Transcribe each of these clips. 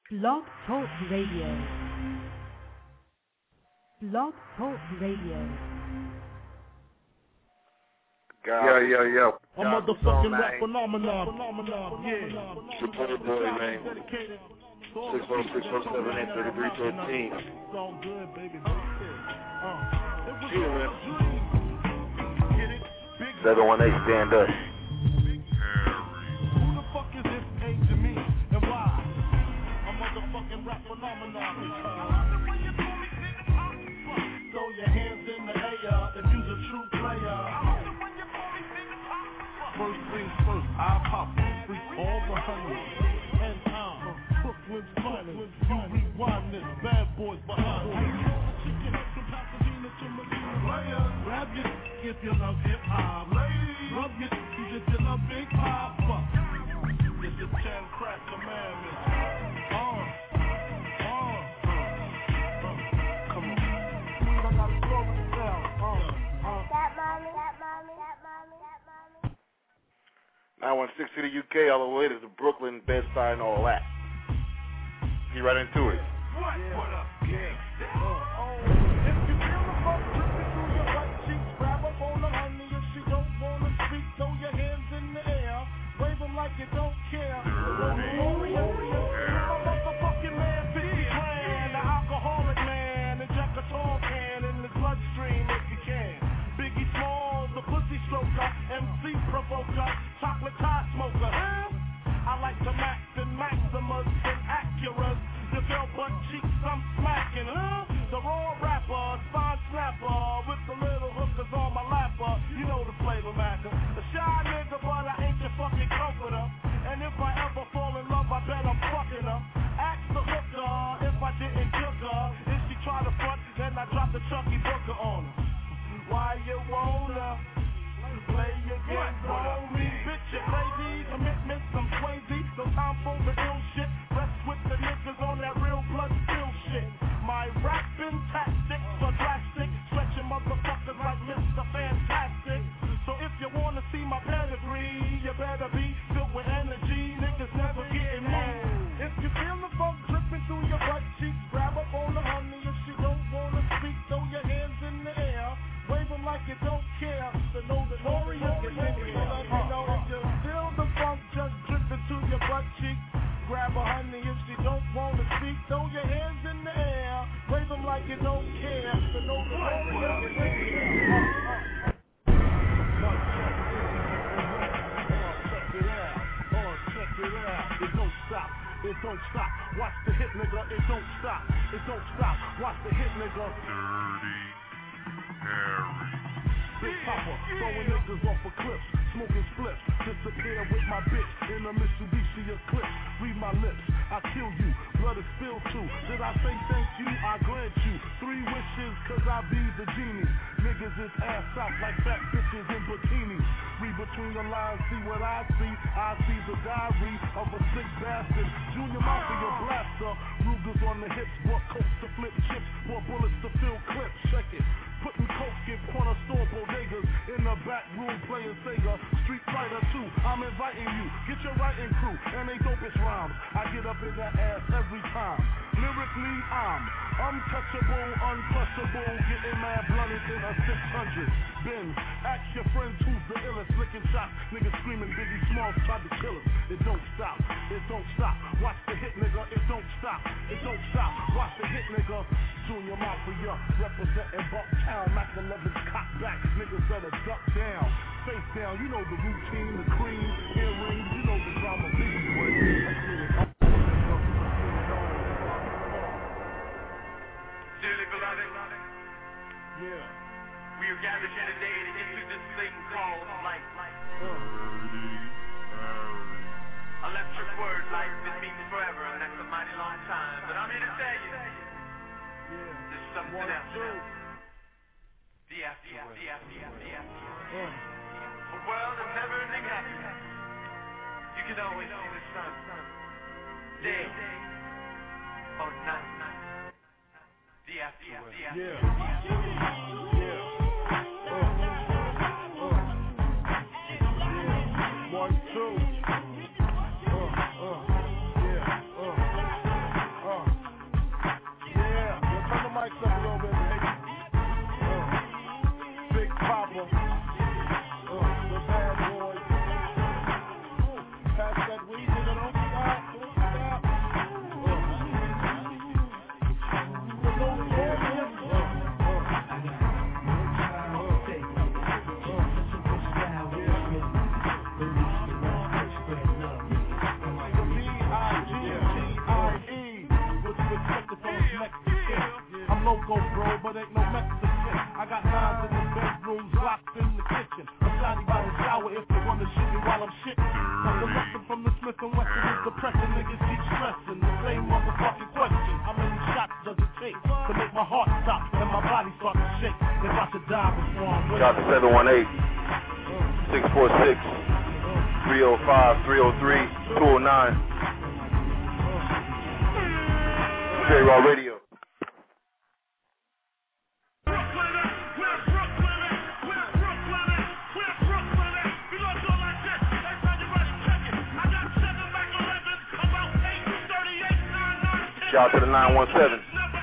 Blog Talk Radio. Blog Talk Radio. Yeah. A motherfucking rap phenomenon. Yeah. Support boy, man. 646-478-3313. Song good, baby. 718, stand up. Who the fuck is this A to me and why? A motherfucking rap phenomenon. Throw your hands in the air if you's a true player. First things first, I pop free all the honeys. And I'm Brooklyn's finest. You rewind this, bad boys behind me. Chicken up from Pasadena to Medina. Grab your if you love hip hop. Rub your if you love Big Papa. It's the 10 crack commandments. Come on. We don't gotta slow it down. That mommy. 916 to the UK, all the way to the Brooklyn, Bed-Stuy, and all that. Get right into it. What up, gang? If you feel the funk dripping through your butt cheeks, grab up on the honey. If she don't wanna speak, throw your hands in the air. Wave them like you don't care. Motherfucking man, 50 grand. The alcoholic man, inject a tall can in the bloodstream if you can. Biggie Smalls, the pussy stroker, MC provoker, chocolate tie smoker. I like to max and Maximus and Acuras. The girl butt cheeks I'm smacking, The raw rapper, spine snapper, with the little hookers on my lapper. You know the flavor matter. A shy nigga, but I ain't your fucking comforter. And if I ever fall in love, I bet I'm fucking her. Ask the hooker if I didn't cook her. If she try to front, then I drop the Chucky Booker on her. Why you wanna play your games on me? Bitch, you crazy, commitments, I'm crazy. No time for the ill shit. Rest with the niggas on that real blood spill shit. My rapping tactics are drastic, stretching motherfuckers like Mr. Fantastic. So if you wanna see my pedigree, you better be filled with energy. Niggas never getting mad. If you feel the funk dripping through your butt cheeks, grab up on the honey. If she don't wanna speak, throw your hands in the air. Wave them like you don't care. To know the warrior is in here. If you feel the funk just dripping to your butt cheek, grab a honey. If she don't wanna speak, throw your hands in the air. Wave them like you don't care. To know the warrior is in here. Check it out. It don't stop. It don't stop. Watch the hit, nigga. It don't stop. It don't stop. Watch the hit, nigga. Dirty Harry. Big Papa, throwing niggas off of cliffs, smoking spliffs, disappear with my bitch in a Mitsubishi Eclipse. Read my lips, I kill you, blood is spilled too. Did I say thank you? I grant you 3 wishes, cause I be the genie. Niggas is ass out like fat bitches in bikinis. Read between the lines, see what I see. I see the diary of a sick bastard. Junior Mafia blaster, Rugers on the hips, bought coke to flip chips, bought bullets to fill clips. Check it. Putting coke in corner store bodegas, in the back room playing Sega, Street Fighter 2, I'm inviting you, get your writing crew, and they dopest rhymes, I get up in that ass every time, lyrically I'm untouchable, uncrushable, getting mad blunted in a 600, Benz, ask your friends who's the illest, licking shots, niggas screaming Biggie Smalls tried to kill us, it don't stop, watch the hit nigga, it don't stop, watch the hit nigga, Junior Mafia, representing Bucktown, Mac 11's cock back, niggas better duck down, face down, you know the routine, the cream, earrings, you know the drama, Biggie boy, Dearly beloved, yeah, we are gathered here today to enter this thing called life. Dirty Harry. Electric word, life, it means forever, and that's a mighty long time. But I'm here to tell you, there's something else. The afterworld. A world of never-ending happiness. You can always see the sun, day or night. The afterworld. Shout out to 718-646-305-303-209. J-Raw Radio. Shout out to the 917.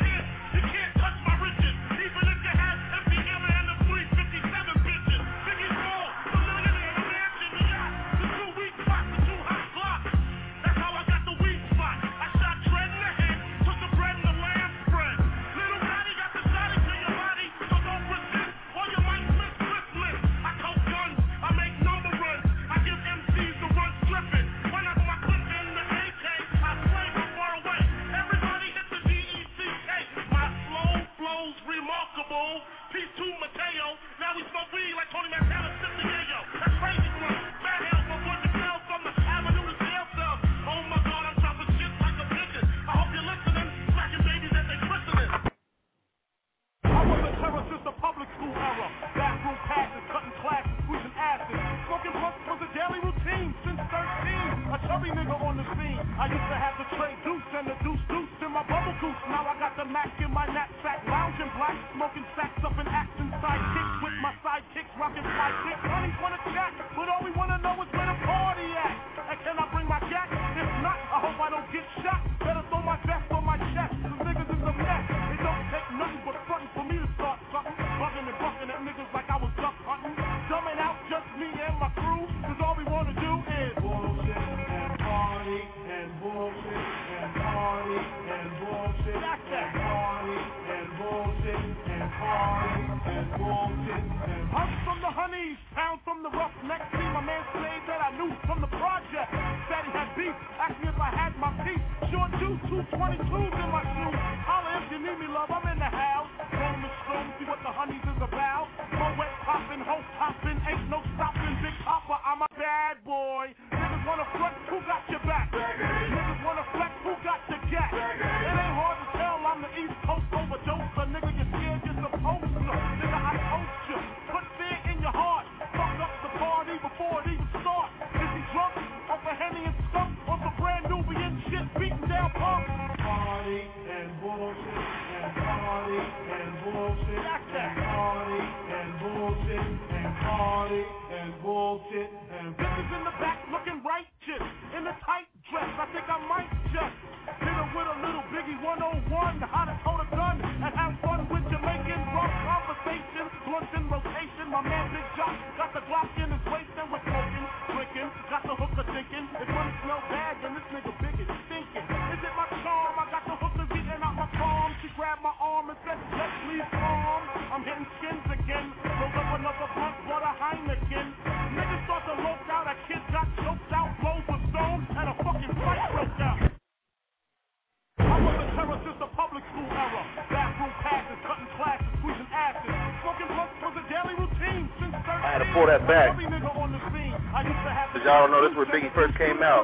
Y'all don't know this is where Biggie first came out.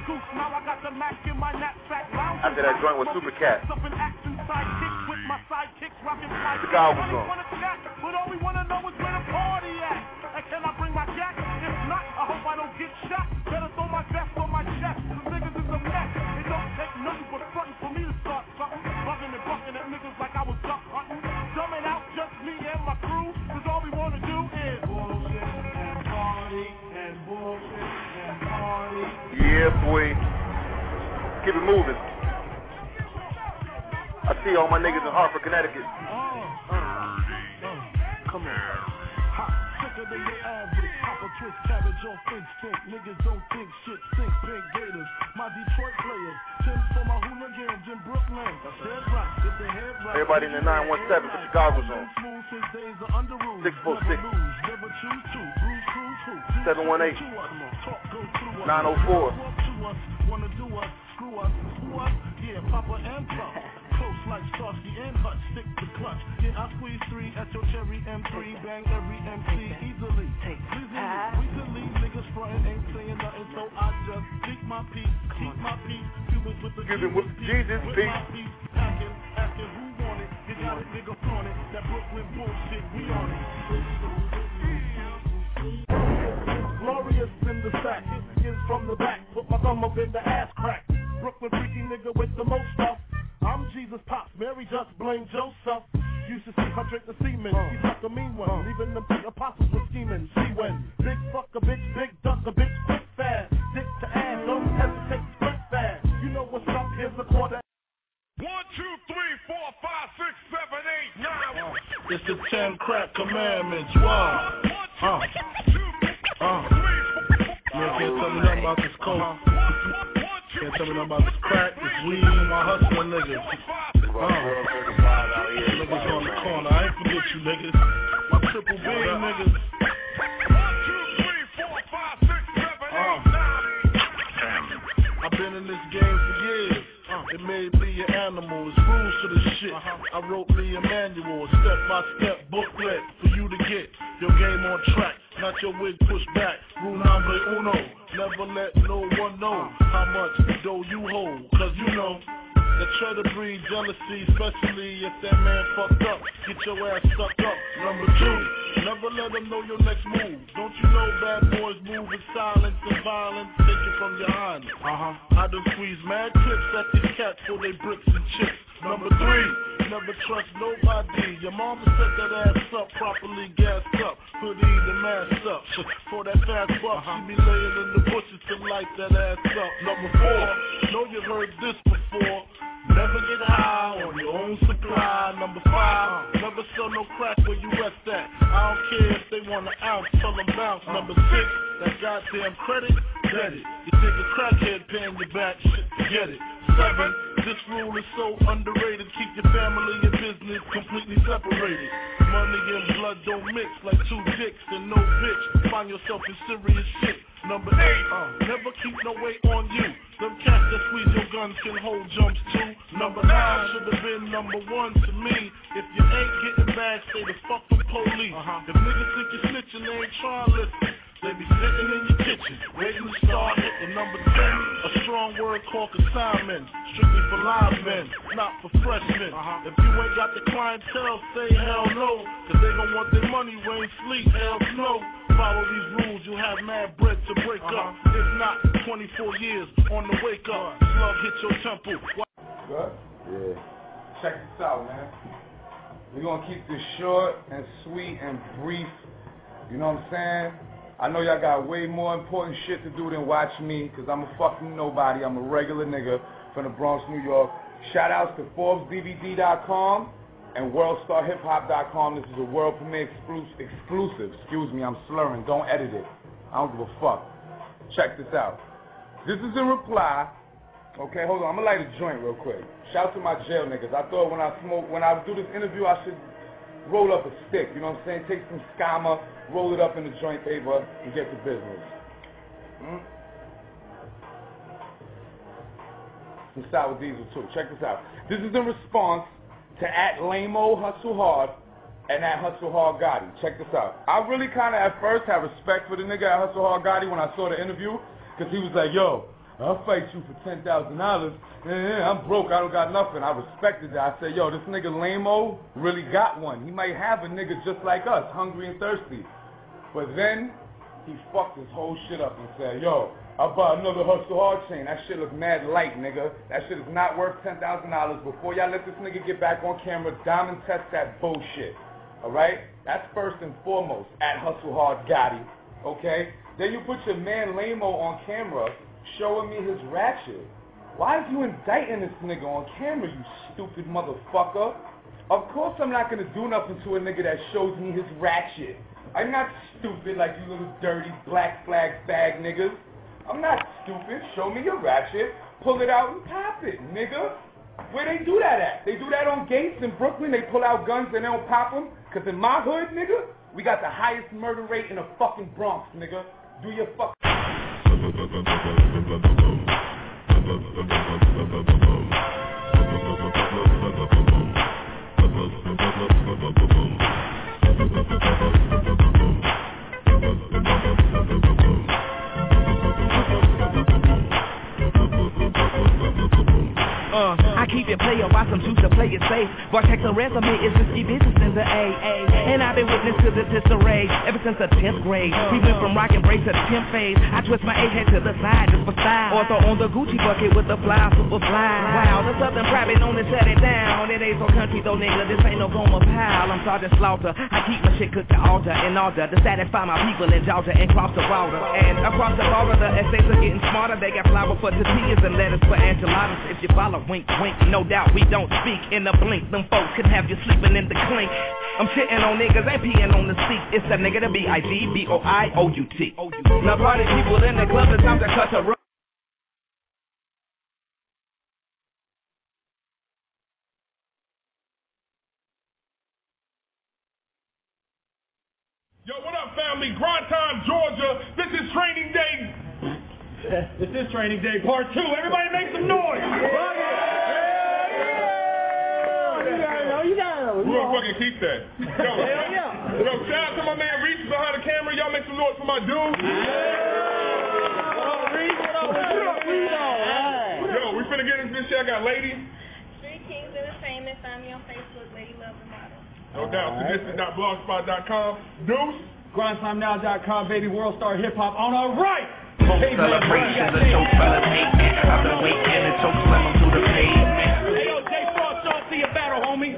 After that joint with Super Cat. The guy was on. But all we wanna know is where the party at. And can I bring my jack? If not, I hope I don't get shot. Better throw my vest on my chest. Cause niggas is a mess. It don't take nothing but frontin' for me to start something. Bugging and bucking at niggas like I was duck hunting. Dumbing out just me and my crew. Cause all we wanna do is bullshit and party and bullshit and party. Yeah, boy. Keep it moving. I see all my niggas in Hartford, Connecticut. Come on. Hot, sicker than the average. Pop a twist cabbage on instinct. Niggas don't think shit. Think pink gators. My Detroit players. Tim for my hooligans in Brooklyn. Dead right. Get the head right. Everybody in the 917 for Chicago's on. 646. 718. 904. Wanna do us, screw us, who us? Yeah, Papa and Pop. Close like Starsky and Hutch, stick to clutch. Yeah, I squeeze 3 at your cherry M3, bang every MC easily. Recently, niggas frontin' ain't saying nothing, so I just keep my peace, keep my peace. Cubans with the Jesus peace. Asking who want it, you got it, nigga, front. on it. That Brooklyn bullshit, we on it. Glorious in the sack, skins from the back, put my thumb up in the ass crack. Brooklyn freaky nigga with the most stuff. I'm Jesus Pops, Mary just blame Joseph. Used to see her drink the semen, she suck a mean one. Even them apostles were scheming, she went. Big fuck a bitch, big duck a bitch, quick fast. Dick to ass, don't hesitate, split fast. You know what's up, here's the quarter. 1, 2, 3, 4, 5, 6, 7, 8, 9. It's the 10 crack commandments, wow. You can't tell me nothing about this coke. Can't tell me nothing about this crack, this weed, my hustling niggas. Niggas on the corner, I ain't forget you niggas. My triple B niggas. 1, 2, 3, 4, 5, 6, 7, 8, 9. I've been in this game for years. It made me an animal, it's rules to the shit. I wrote me a manual, step-by-step booklet for you to get your game on track, not your wig pushed back. Rule number uno, never let no one know how much dough you hold, cause you know that try to breed jealousy, especially if that man fucked up. Get your ass stuck up. Number 2, never let them know your next move. Don't you know bad boys move in silence and violence? Take it from your hand. I done squeeze mad tips at these cats for they bricks and chips. Number 3, never trust nobody. Your mama set that ass up, properly gassed up, hoodie the mask up. For that fast buck, she be laying in the bushes to light that ass up. Number 4, know you heard this before. Never get high on your own supply. Number 5, never sell no crack where you rest at. I don't care if they want an ounce, tell them bounce. Number 6, that goddamn credit, get it. You think a crackhead paying you back, shit, forget it. 7, this rule is so underrated. Keep your family and business completely separated. Money and blood don't mix like 2 dicks and no bitch. Find yourself in serious shit. Number 8, never keep no weight on you. Them cats that squeeze your guns can hold jumps too. Number 9 should have been number 1 to me. If you ain't getting back, stay the fuck with police. If niggas think you're snitching, they ain't trying to listen. They be sitting in your kitchen, waiting to start hitting. Number 10, a strong word called consignment, strictly for live men, not for freshmen. If you ain't got the clientele, say hell no, cause they gon' want their money, rain, sleep, hell snow. Follow these rules, you'll have mad bread to break up. If not, 24 years on the wake up. Slug hit your temple. Good? Yeah. Check this out, man. We're gonna keep this short and sweet and brief. You know what I'm saying? I know y'all got way more important shit to do than watch me, because I'm a fucking nobody. I'm a regular nigga from the Bronx, New York. Shout outs to ForbesDVD.com and WorldStarHipHop.com. This is a world premiere exclusive. Excuse me, I'm slurring. Don't edit it. I don't give a fuck. Check this out. This is in reply. Okay, hold on. I'm going to light a joint real quick. Shout out to my jail niggas. I thought when I do this interview, I should roll up a stick. You know what I'm saying? Take some scammer, roll it up in the joint paper, and get to business. And start with Diesel too. Check this out. This is in response to @Lamo Hustle Hard and @Hustle Hard Gotti. Check this out. I really kind of at first had respect for the nigga at Hustle Hard Gotti when I saw the interview, because he was like, yo, I'll fight you for $10,000. I'm broke, I don't got nothing. I respected that. I said, yo, this nigga Lamo really got one. He might have a nigga just like us, hungry and thirsty. But then he fucked his whole shit up and said, yo, I'll buy another Hustle Hard chain. That shit look mad light, nigga. That shit is not worth $10,000. Before y'all let this nigga get back on camera, diamond test that bullshit. Alright? That's first and foremost @Hustle Hard Gotti. Okay? Then you put your man Lamo on camera showing me his ratchet. Why is you indicting this nigga on camera, you stupid motherfucker? Of course I'm not gonna do nothing to a nigga that shows me his ratchet. I'm not stupid like you little dirty black flag fag niggas. I'm not stupid. Show me your ratchet, pull it out and pop it, nigga. Where they do that at? They do that on gates in Brooklyn. They pull out guns and they don't pop them. Cause in my hood, nigga, we got the highest murder rate in the fucking Bronx, nigga. Do your fuck. I keep it player, watch some juice to play it safe. Boy, check the resume, it's risky business in the AA. And I've been witness to this disarray ever since the 10th grade. We went from rock and brace to the 10th phase. I twist my A-head to the side just for style. Or throw on the Gucci bucket with the fly, super fly. Wow, the Southern private known to shut it down. It ain't so country though, nigga, this ain't no Goma pal. I'm Sergeant Slaughter, I keep my shit cooked to altar in order to satisfy my people in Georgia and cross the water. And across the border, the essays are getting smarter. They got flour for tortillas and lettuce for enchiladas. If you follow, wink, wink, no doubt we don't speak in the blink. Them folks can have you sleeping in the clink. I'm shitting on niggas, ain't peeing on the seat. It's that nigga, the B-I-G-B-O-I-O-U-T. Now party people in the club, it's time to cut the road. Yo, what up, family? Grind Time, Georgia. This is Training Day. This is Training Day Part 2. Everybody make some noise. We're gonna fucking keep that. Yo, shout out to my man Reese behind the camera. Y'all make some noise for my dude. Yo, we finna get into this shit. I got Lady. Street Kings Entertainment. Find me on Facebook, Lady Love the Model. No doubt. Sadistic.blogspot.com. Deuce. GrindTimeNow.com, baby. World Star Hip Hop on our right. Celebrations, the choke fellas hate me. I've been waiting to choke slam them to the pavement. Hey, yo, J. Frost, y'all see a battle, homie.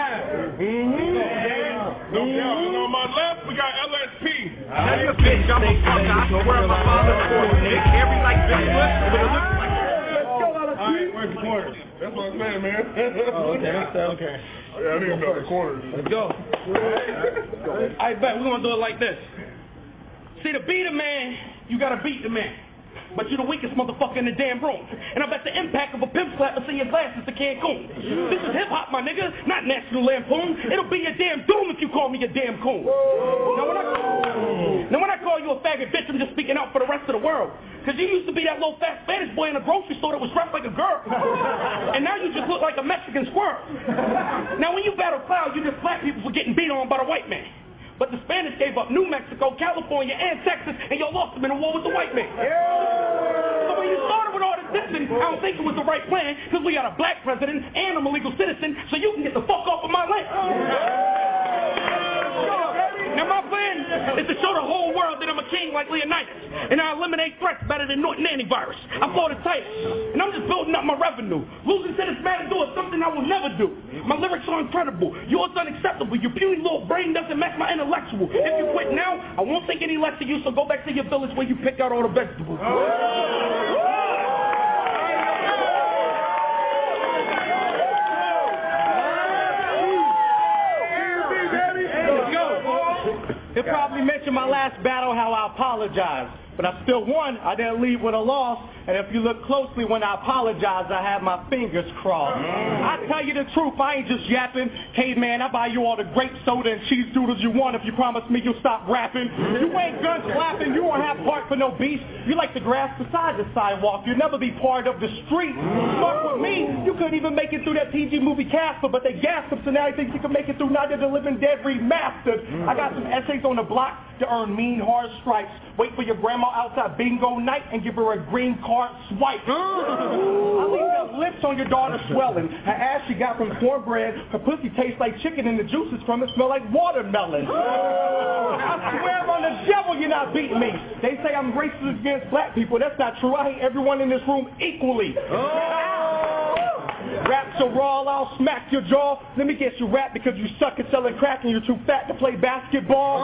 No doubt. And on my left, we got LSP. That's a bitch, I'm a fucker. I swear my father's force. Nigga carry like Bigfoot, but it looks like. Alright, where's the corner? That's what I'm saying, man. Okay. Yeah, I need another corner. Let's go. I bet we're gonna do it like this. See, to be the man, you gotta beat the man. But you're the weakest motherfucker in the damn room. And I bet the impact of a pimp slap will send your glasses to Cancun. This is hip-hop, my nigga, not National Lampoon. It'll be your damn doom if you call me a damn coon. Now when I call you a faggot bitch, I'm just speaking out for the rest of the world. Because you used to be that little fat Spanish boy in a grocery store that was dressed like a girl. And now you just look like a Mexican squirrel. Now when you battle Cloud, you just black people for getting beat on by the white man. But the Spanish gave up New Mexico, California, and Texas, and y'all lost them in a war with the white man. So when you started with all this dissing, I don't think it was the right plan, because we got a black president and I'm a legal citizen, so you can get the fuck off of my land. Now my plan is to show the whole world that I'm a king like Leonidas, and I eliminate threats better than Norton antivirus. I fought it tight, and I'm just building up my revenue. Losing to this matador is something I will never do. My lyrics are incredible. Yours unacceptable. Your puny little brain doesn't match my intellectual. If you quit now, I won't think any less of you, so go back to your village where you pick out all the vegetables. He'll probably mention my last battle, how I apologize. But I still won. I didn't leave with a loss. And if you look closely when I apologize, I have my fingers crossed. I tell you the truth, I ain't just yapping. Caveman, I buy you all the grape soda and cheese doodles you want if you promise me you'll stop rapping. You ain't gun clapping, you won't have part for no beef. You like the grass beside the sidewalk. You'll never be part of the street. Fuck with me, you couldn't even make it through that PG movie Casper, but they gassed him, so now he thinks you can make it through Night of the Living Dead Remastered. I got some essays on the block to earn mean hard stripes. Wait for your grandma outside bingo night and give her a green card swipe. I leave the lips on your daughter swelling. Her ass she got from cornbread. Her pussy tastes like chicken and the juices from it smell like watermelon. I swear on the devil you're not beating me. They say I'm racist against black people. That's not true. I hate everyone in this room equally. Rap so raw, I'll smack your jaw. Let me guess you rap because you suck at selling crack and you're too fat to play basketball.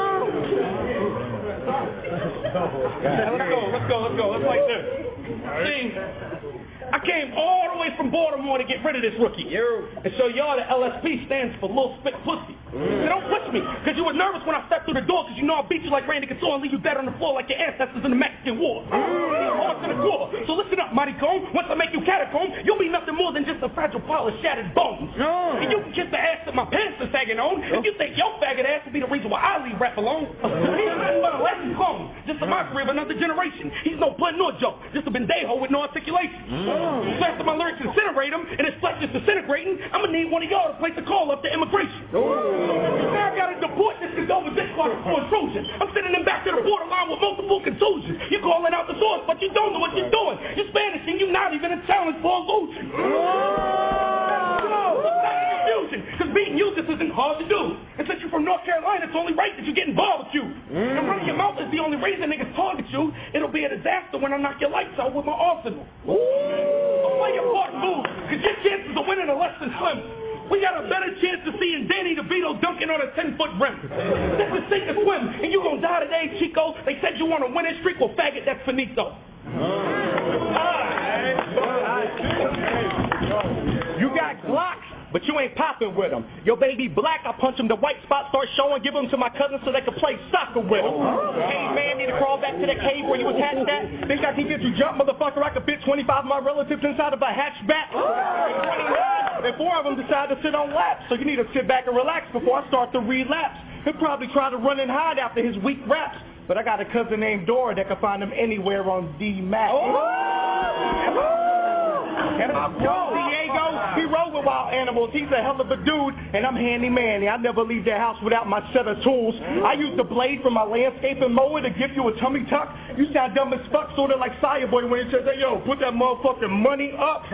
Let's go. Let's like this. See, I came all the way from Baltimore to get rid of this rookie. And so y'all, the LSP stands for Little Spit Pussy. So don't push me, because you were nervous when I stepped through the door, because you know I'll beat you like Randy Couture and leave you dead on the floor like your ancestors in the Mexican War. So listen up, mighty comb. Once I make you catacomb, you'll be nothing more than just a fragile pile of shattered bones. And you can kiss the ass that my pants are sagging on if you think your faggot ass will be the reason why I leave rap alone. He's nothing but a lesson clone, just a mockery of another generation. He's no pun nor joke, just a bendejo with no articulation. So after my lyrics incinerate him and his flesh is disintegrating, I'm gonna need one of y'all to place a call up to immigration. Now I gotta deport this because over this part for intrusion. I'm sending him back to the borderline with multiple contusions. You're calling out the source, but you don't know what you're doing. You're Spanish and you're not even a challenge for illusion. Because beating you just isn't hard to do. And since you're from North Carolina, it's only right that you get involved with you. And running your mouth is the only reason niggas target you. It'll be a disaster when I knock your lights out with my arsenal. Play your part, move, because your chances of winning are less than slim. We got a better chance of seeing Danny DeVito dunking on a 10-foot rim. This is sink or swim, and you gonna die today, Chico. They said you want a winning streak, well, faggot, that's finito. You got Glocks, but you ain't popping with them. Your baby black, I punch him, the white spot starts showing, give them to my cousins so they can play soccer with them. Hey man, need to crawl back to that cave where you attached that. Think I can get you jump, motherfucker, I could fit 25 of my relatives inside of a hatchback. 29, and 4 of them decide to sit on laps, so you need to sit back and relax before I start to relapse. He'll probably try to run and hide after his weak raps, but I got a cousin named Dora that can find him anywhere on D-Max. And Diego, he rode with wild animals. He's a hell of a dude, and I'm handy-manny. I never leave the house without my set of tools. I use the blade from my landscaping mower to give you a tummy tuck. You sound dumb as fuck, sort of like Sire Boy when he says, hey, yo, put that motherfucking money up.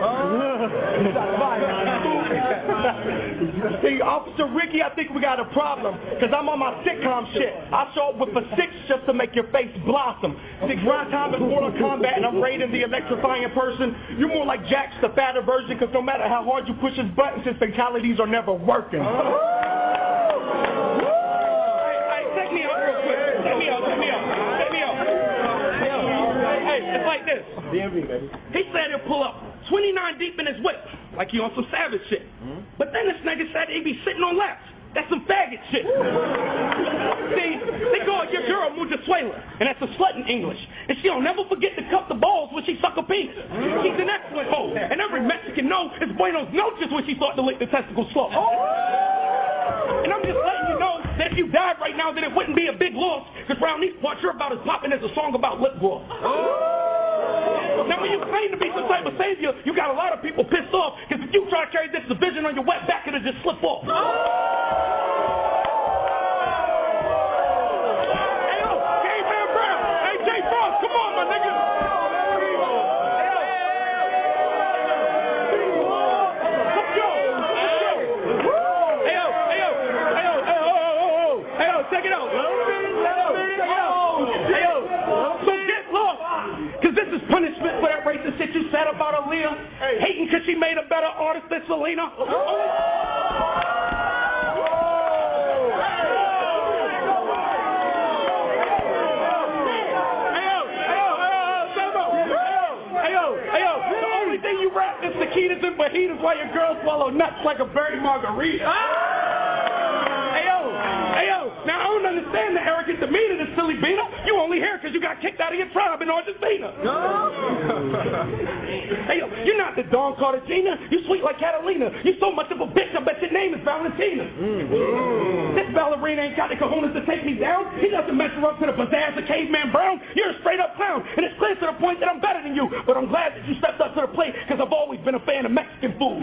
See, Officer Ricky, I think we got a problem, because I'm on my sitcom shit. I show up with a 6 just to make your face blossom. See, grind time is Mortal Kombat, and I'm raiding the electrifying person. You're more like Jax, the fatter version, because no matter how hard you push his buttons, his fatalities are never working. Hey, take me out real quick. Take me out. Hey, it's like this. DMV, baby. He said he'll pull up 29 deep in his whip, like he on some savage shit. But then this nigga said he be sitting on laps. That's some faggot shit. See, they call your girl Mujazuela, and that's a slut in English. And she don't never forget to cup the balls when she suck a penis. She's an excellent hoe, and every Mexican know it's Buenos Noches when she thought to lick the testicles slow. And I'm just letting you know that if you died right now, then it wouldn't be a big loss, because around these parts you're about as popping as a song about lip gloss. Now when you claim to be some type of savior, you got a lot of people pissed off, because if you try to carry this division on your wet back, it'll just slip off. Come on, my nigga. Hey, check it out. So get lost, because this is punishment for that racist shit you said about Aaliyah. Hating because she made a better artist than Selena. You rap this taquitos and fajitas while your girl swallow nuts like a berry margarita. Hey yo, now I don't understand the arrogant demeanor, this silly beaner. You only here because you got kicked out of your tribe in Argentina. Hey yo, you're not the Dawn Cartagena. You sweet like Catalina. You so much of a bitch, I bet your name is Valentina. This ballerina ain't got the cojones to take me down. He doesn't measure up to the pizzazz of Caveman Brown. You're a straight up clown, and it's clear to the point that I'm better than you. But I'm glad that you stepped up to the plate, because I've always been a fan of Mexican food.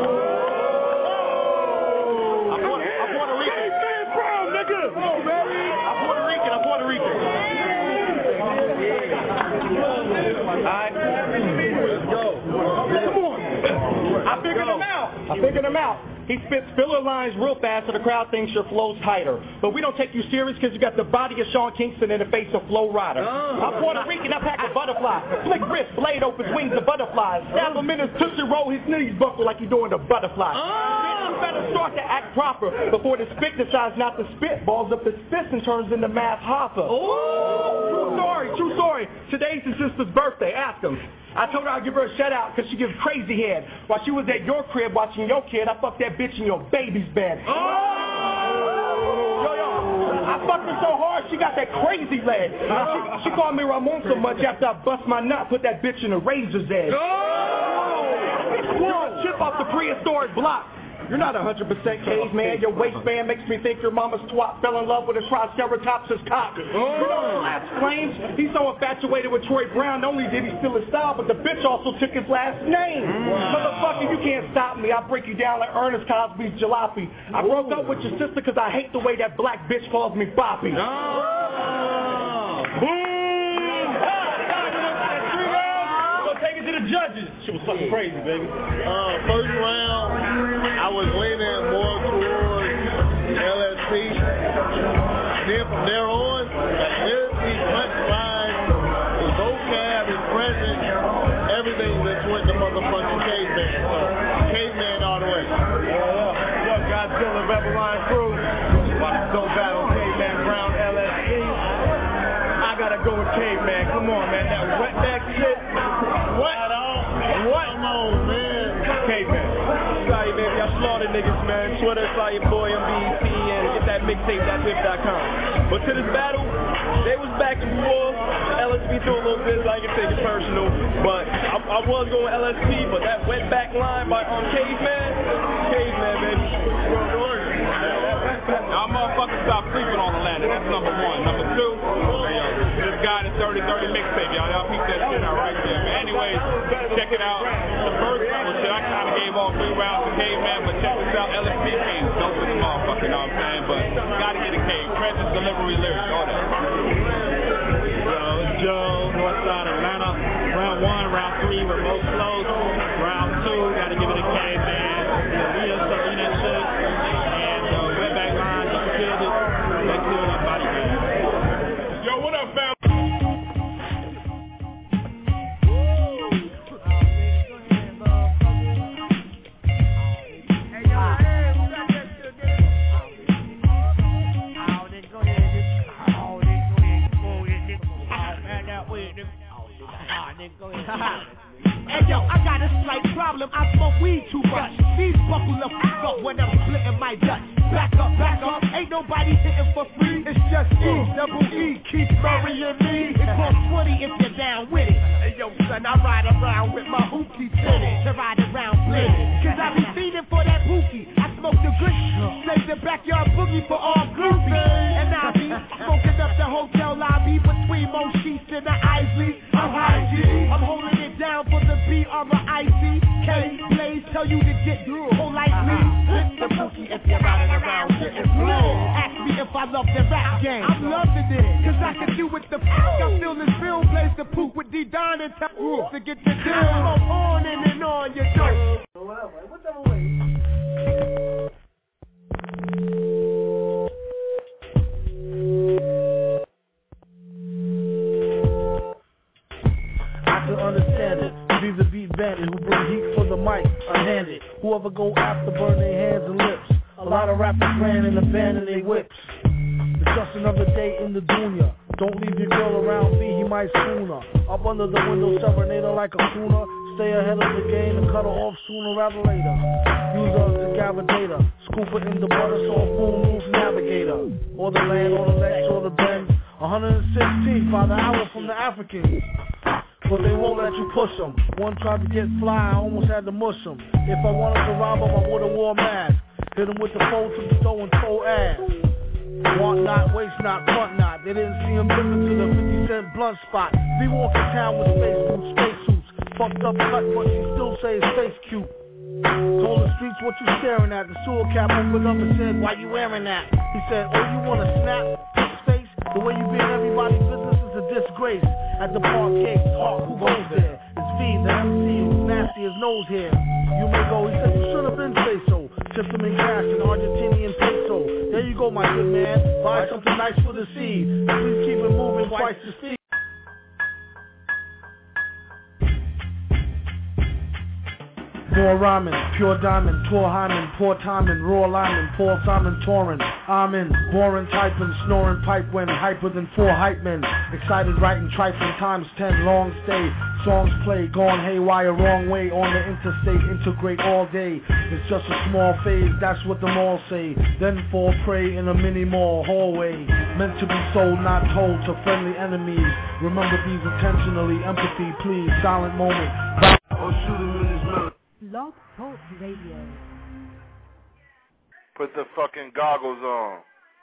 I figured him out. He spits filler lines real fast so the crowd thinks your flow's tighter. But we don't take you serious because you got the body of Sean Kingston and the face of Flo Rida. I'm Puerto Rican, I pack a butterfly. Flick wrist, blade opens wings of butterflies. Stab him in his Tootsie Roll, his knees buckle like he's doing the butterfly. You better start to act proper before the spit decides not to spit, balls up his fist and turns into Math Hoffa. True story. Today's his sister's birthday. Ask him. I told her I'd give her a shout out because she gives crazy head. While she was at your crib watching your kid, I fucked that bitch in your baby's bed. Yo, I fucked her so hard she got that crazy leg. She called me Ramon so much after I bust my nut, put that bitch in a razor's edge. You're a chip off the prehistoric block. You're not 100% caveman. Your waistband makes me think your mama's twat fell in love with a Triceratops' cock. You know Slaps claims he's so infatuated with Troy Brown, not only did he steal his style, but the bitch also took his last name. Motherfucker, you can't stop me. I'll break you down like Ernest Cosby's jalopy. I broke up with your sister because I hate the way that black bitch calls me Boppy. Take it to the judges. Shit was fucking crazy, baby. First round, I was leaning more towards LSP. Then from there on, LSP punchline, his vocab, his presence, everything just went to motherfucking Caveman. So, Caveman all the way. What up, Godzilla, Rebel Line crew? Don't battle Caveman Brown, LSP. I gotta go with Caveman. Come on, man. That wetback shit. What? Come on, man. Caveman. Sorry, baby. I slaughtered niggas, man. Twitter, sorry, boy, MBC, and get that mixtape.whip.com. But to this battle, they was back and forth. LSP threw a little bit, I can take it personal. But I was going LSP, but that wetback line by Caveman, baby. Y'all motherfuckers stop sleeping on Atlanta. That's number one. Number two, this guy, the 30-30 mixtape. Y'all peep that shit out right there. But anyways, check it out. The first round was shit. I kind of gave all 3 rounds to Caveman, but check this out. LSP came dope with the motherfucker, you know what I'm saying? But gotta get a Cave. Presence, delivery, lyrics, all that. It's Joe, Northside Atlanta. Round 1, round 3, remote flows. Round 2, gotta give it a Caveman. Real Selena shit. Yo, what up, fam? Hey yo, I got a slight problem. I smoke weed too much. These buckle up when I'm splitting my guts. Back up. Ain't nobody hitting for free. It's just E-double-E. Keep burying me. It's on 20 if you're down with it. Hey yo, son, I ride around with my hoopty tinted. To ride around blended. Cause I be feeding for that pookie. I smoke the good. Save the backyard boogie for all groupies. And I be smoking up the hotel lobby between most sheets and the Isley. I'm high G. I'm holding it down for the B-R-I-C-K. Blaze tell you to get politely. Hit the bookie if you're riding around getting blue. Ask me if I love the rap game. I'm loving it, cause I can do with the fuck. I feel this film Blaze the poop with D-Don and tell to get the deal. Smoke on and on, you don't. Whatever way. I can understand it. These are beat bandit who bring heat for the mic, unhanded. Whoever go after burn their hands and lips. A lot of rappers ran and abandoned their whips. It's just another day in the dunya. Don't leave your girl around me, he might spoon her. Up under the window, serenade her like a crooner. Stay ahead of the game and cut her off sooner rather later. Use her as a gavadator. Scoop her in the butter, soft boom roof navigator. Or the land, or the Lex, or the Benz. 116 by the hour from the Africans. But they won't let you push them. One tried to get fly, I almost had to mush him. If I wanted to rob him, I would've wore a mask. Hit him with the fold to the toe and toe ass. Want not, waste not, front not. They didn't see him dipping to the 50-cent blunt spot. Be walking town with spacesuits. Fucked up cut, but she still say his face cute. Told the streets what you staring at. The sewer cap opened up and said, why you wearing that? He said, oh, you wanna snap his face? The way you be in everybody's business is a disgrace. At the parquet, talk, who goes there? It's V, the MC, who's nasty as nose hair. You may go, he said, you should have been say-so. Tipped him in cash and Argentinian peso. There you go, my good man. Buy something nice for the seed. Please keep it moving twice the speed. More rhyming, pure diamond, poor hymen, poor timing, raw lineman, Paul Simon Torin. I'm in, boring typing, snoring pipe when hyper than 4 hype men. Excited writing trifling times 10, long stay. Songs play, gone haywire, wrong way on the interstate, integrate all day. It's just a small phase, that's what them all say. Then fall prey in a mini mall hallway. Meant to be sold, not told to friendly enemies. Remember these intentionally, empathy please, silent moment. Or shoot him in his mouth. Blog Talk Radio. Put the fucking goggles on.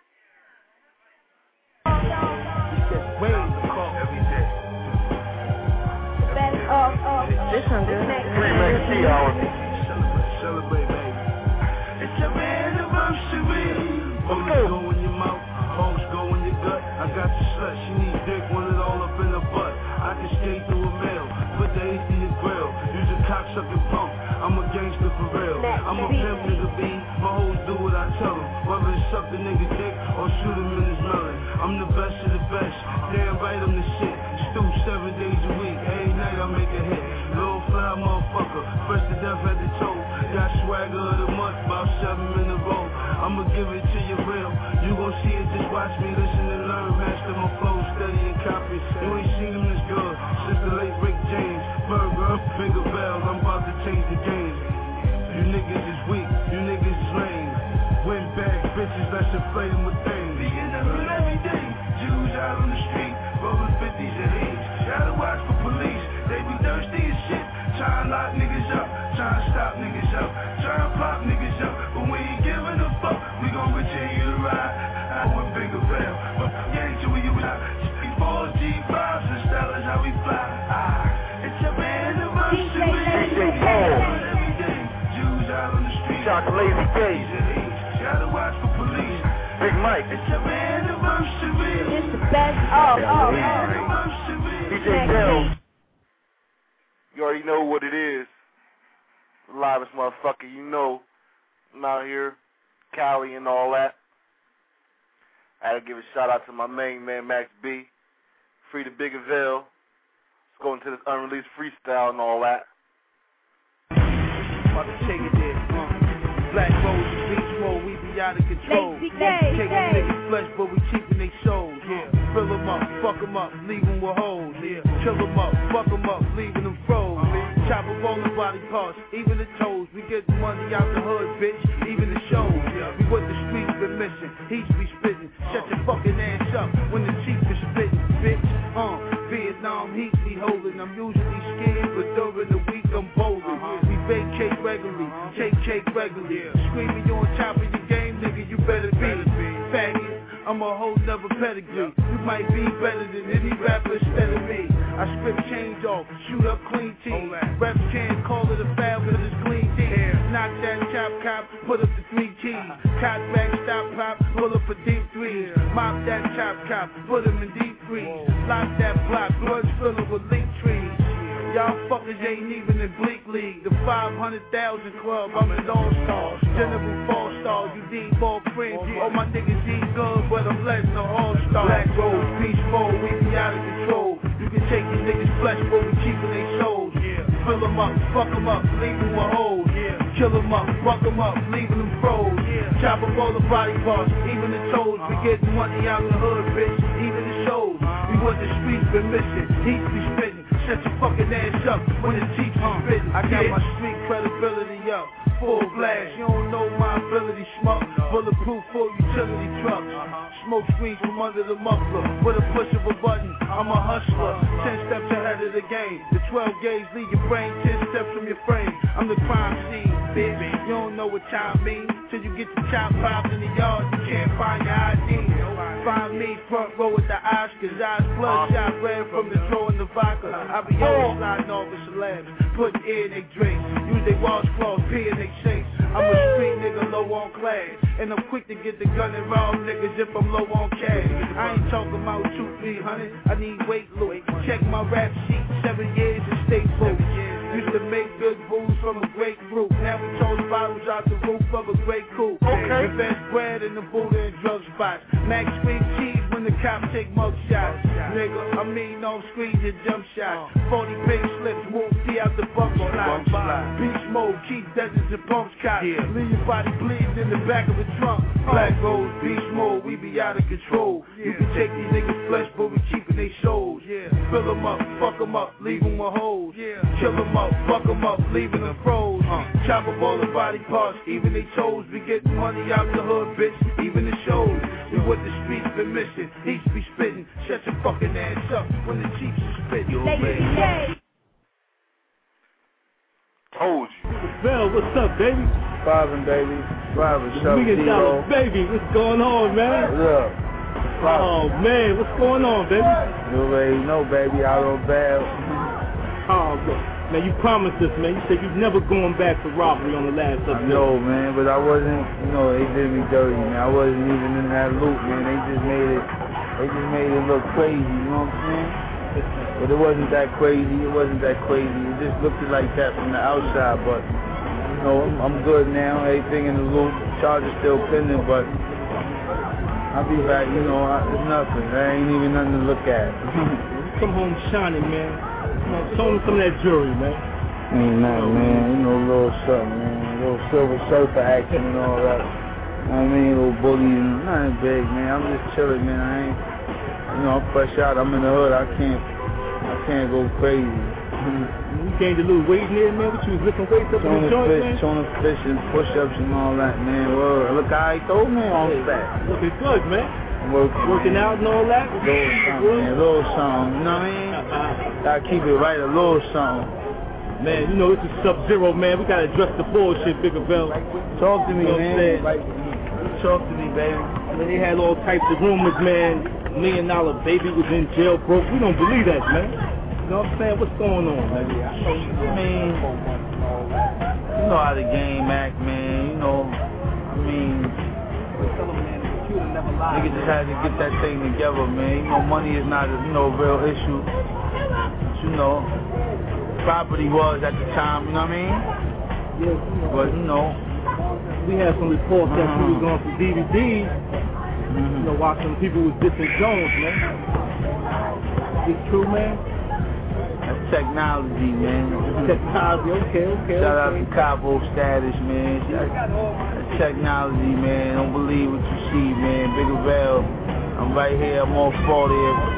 This one good. Celebrate, baby. It's your anniversary. Bullets go in your mouth, hoes go in your gut. I got your slut, she need dick when I'm a pimp nigga B, my hoes do what I tell them. Whether it's suck the nigga dick or shoot him in his melon. I'm the best of the best, damn right I'm the shit. Stew 7 days a week, every night I make a hit. Little fly motherfucker, fresh to death at the toe. Got swagger of the month, about 7 in a row. I'ma give it to you real, you gon' see it, just watch me, listen and learn. Master my flow, steady and copy. You ain't seen him this good since the late Rick James. Burger, finger bells, I'm about to change the game. You niggas is weak, you niggas is lame. Win back, bitches, let's inflate them with things. Be in the hood every day, Jews out on the street, rolling 50s and 8s. Gotta watch for police, they be thirsty as shit. Try and lock niggas up, try and stop niggas up, try and pop niggas up, but we ain't giving a fuck, we gon' continue to ride. I with bigger veil, but yeah, to where you out. G4, G5s, and style is how we fly. It's a anniversary. Every day, Jews out on the street, Lazy Days. Gotta watch for police. Big Mike. It's a anniversary. It's the best of. DJ Dell. You already know what it is. The livest motherfucker, you know. I'm out here, Cali and all that. I had to give a shout out to my main man, Max B. Free the Big Avail. Let's go into this unreleased freestyle and all that. About to take it there. Black Rose, Beach Mode, we be out of control. Taking niggas flesh, but we keeping they souls. Fill them up, fuck them up, leave them with holes. Kill them up, fuck them up, leaving them froze. Chop up all the body parts, even the toes. We get the money out the hood, bitch, even the shows. We what the streets been missing, heat be spitting. Shut your fucking ass up when the chief is spitting, bitch. Vietnam heat be holding. I'm usually scared, but during the week I'm bowling. We bake cake regularly, take cake regularly. Screaming you on top of your game, nigga, you better be. Faggot, I'm a whole nother pedigree. You might be better than any rapper instead of me. I strip change off, shoot up clean team. Reps can't call it a foul, cause it's clean team. Knock that chop cop, put up the 3 keys. Cock back, stop pop, pull up for deep threes. Mop that chop cop, put him in deep freeze. Lock that block, blood filling with leak trees. Y'all fuckers ain't even in Bleak League. The 500,000 club, I'm an all-star. General Fall-Star, you D-ball friends. All my niggas eat good, but I'm letting the all-star. Black Rose, Beach Mode, we be out of control. You can take these niggas flesh, but we keeping they souls. Fill them up, fuck them up, leave them with holes. Kill them up, fuck them up, leaving them froze. Chop up all the body parts, even the toes. We getting money out the hood, bitch, even the shows. We what the streets been missing, heat be spitting. Shut your fucking ass up when the teeth be spitting. I got my street credibility up, full blast. You don't know my ability, schmuck. Bulletproof, full utility trucks. Smoke screens from under the muffler. With a push of a button, I'm a hustler. 10 steps ahead of the game. The 12 gauge leave your brain 10 steps from your frame. I'm the crime scene, bitch. You don't know what time means till you get the chop popped in the yard. You can't find your ID. Find me front row at the Oscars. Eyes bloodshot red from the draw in the vodka. I be always sliding off with celebs, putting in they drinks. Use they washcloths, pee in they shakes. I'm a street nigga low on class, and I'm quick to get the gun and rob niggas if I'm low on cash. I ain't talking about 200-300, I need weight loot. Check my rap sheet, 7 years and stay full. Used to make good booze from a grapefruit. Now we toss bottles out the roof of a great coupe. Invest bread in the Buddha and drug spots. Max scream cheese when the cops take mug shots. Nigga, I mean off screens and jump shots. 40 pink slips, won't see out the bump slot. Beach Mode, keep deserts and pumps cops. Leave your body bleeding in the back of a trunk. Black Rose, Beach Mode, we be out of control. You can take these niggas flesh, but we keeping they souls. Fill them up, fuck them up, leave them with holes. Kill them up, fuck them up, leaving them froze. Chop up all the body parts, even they toes. We getting money out the hood, bitch, even the shows. We what the streets been missing, heat be spitting. Shut your fucking ass up when the chiefs are spitting. Told you. Bell, what's up, baby? Vibing, baby. Vibing, $1 million, baby. What's going on, man? What's up? Oh, man, what's going on, baby? You already know, baby. Out on bail. Oh, man, you promised us, man. You said you've never going back for robbery on the last episode. No, man, but I wasn't, you know, they did me dirty, man. I wasn't even in that loop, man. They just made it look crazy, you know what I'm saying? But it wasn't that crazy. It just looked like that from the outside, but know, I'm good now. Everything in the loop. Charges still pending, but I'll be back. You know, it's nothing. There ain't even nothing to look at. Come home shining, man. Come on, show me some of that jewelry, man. Ain't nothing, man. You know, a little something, man. A little Silver Surfer action and all that. I mean, little bully, nothing big, man. I'm just chilling, man. I ain't, you know, I'm fresh out. I'm in the hood. I can't go crazy. You came to lose weight there, man. What you was lifting weights up in the joint, man? Trying to fish and push-ups and all that, man. Well, look how I told me on fat. Looking good, man. Working out and all that. A little something, you know what I mean? Gotta keep it right, a little something. Man, you know, it's a Sub-Zero, man. We gotta address the bullshit, Bigger Bell. Talk to me, you know man. Talk to me, baby. I mean, they had all types of rumors, man. $1 Million Baby was in jail, broke. We don't believe that, man. You know what I'm saying? What's going on, man? I mean, you know how the game act, man. You know, I mean, niggas just had to get that thing together, man. You know, money is not a, real issue. But, you know, property was at the time, you know what I mean? Yes. But, you know, we had some reports that we was on some DVDs, you know, while some people was dissing Jones, man. It's true, man? That's technology, man. Technology, okay. Shout out to Cabo Status, man. That's technology, man. Don't believe what you see, man. Bigger Bell, I'm right here. I'm on 40.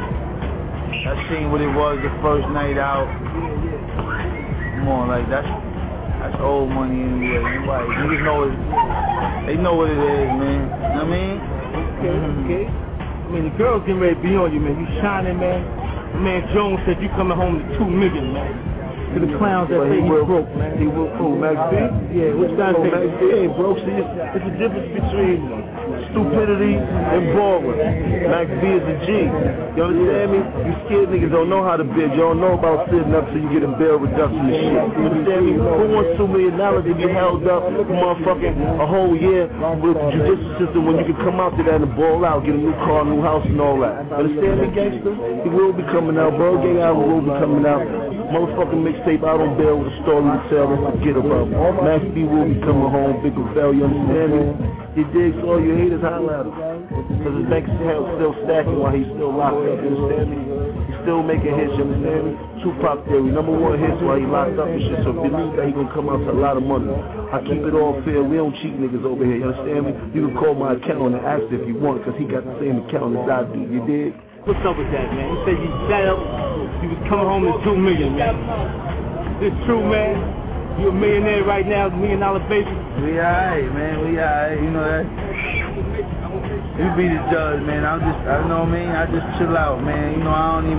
I seen what it was the first night out. Come on, like that's old money anyway. Niggas know it. They know what it is, man. You know what I mean? Okay. I mean, the girls getting ready to be on you, man. You shining, man. Man, Jones said you coming home to $2 million, man. To the clowns that say he broke, man. He will cool, Max B? Yeah, what you gotta say? Max B ain't broke. See, it's the difference between stupidity and balling. Max B is a G. You understand me? You scared niggas don't know how to bid. You don't know about sitting up so you get a bail reduction and shit. You understand me? Who wants $2 million to be held up motherfucking a whole year with the judicial system when you can come out to that and ball out, get a new car, new house and all that? Understand me, gangster? He will be coming out. Bro Gang album will be coming out. Motherfucking mixtape out on bail with a story to tell and forget about. Max B will be coming home, Bigger Bell, you understand me? You dig? So all you haters holler at him. Cause his bank account still stacking while he's still locked up, you understand me? He's still making hits, you understand me? Tupac theory, #1 hits while he locked up and shit, so if you believe that he gonna come out to a lot of money. I keep it all fair, we don't cheat niggas over here, you understand me? You can call my account and ask if you want, cause he got the same account as I do, you dig? What's up with that, man? You said you sat up, you was coming home to $2 million, man. It's true, man. You a millionaire right now, $1 million baby. We alright, man. We alright. You know that. You be the judge, man. I know what I mean. I just chill out, man. You know,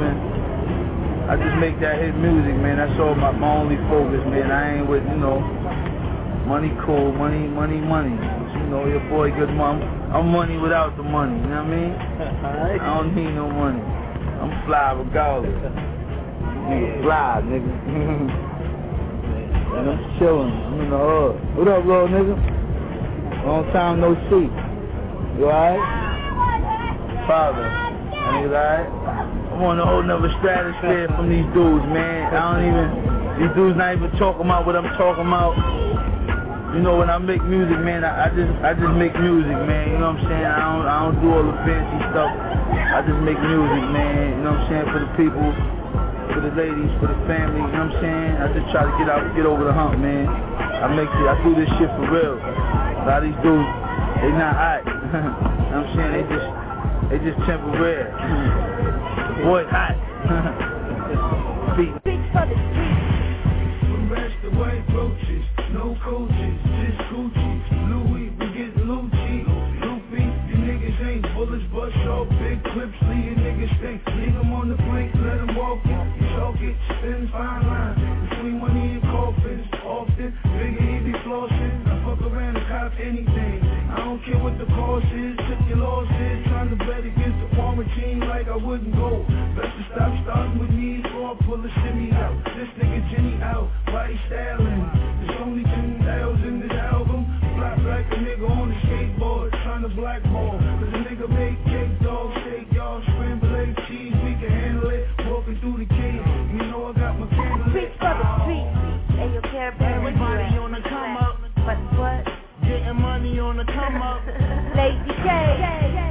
I just make that hit music, man. That's all my only focus, man. I ain't with, money cool, money. You know, your boy good money. I'm money without the money. You know what I mean? I don't need no money. I'm fly regardless. Nigga fly, nigga. And I'm chillin'. I'm in the hood. What up, little nigga? Long time no see. You alright? Father. Niggas alright? I'm on a whole nother stratosphere from these dudes, man. These dudes not even talking about what I'm talking about. You know, when I make music, man, I just make music, man. You know what I'm saying? I don't do all the fancy stuff. I just make music, man. You know what I'm saying? For the people, for the ladies, for the family. You know what I'm saying? I just try to get over the hump, man. I do this shit for real. A lot of these dudes, they not hot. You know what I'm saying? They just temporary. Boy, hot. Beat. The white roaches, no coaches, just Gucci, Louis, we get Lucci, Loopy, you niggas ain't bullets, bust off big clips, leave your niggas stink, leave them on the plank, let them walk it, you choke it, spin fine line, between money and coffins, often, bigger he be flossing, I fuck around and cop anything, I don't care what the cost is, took your losses, trying to bet against the quarantine like I wouldn't go, best to stop starting with me, or pull a shimmy out, this nigga Jenny out, why he styling? There's only 2,000 the come up. Lady K.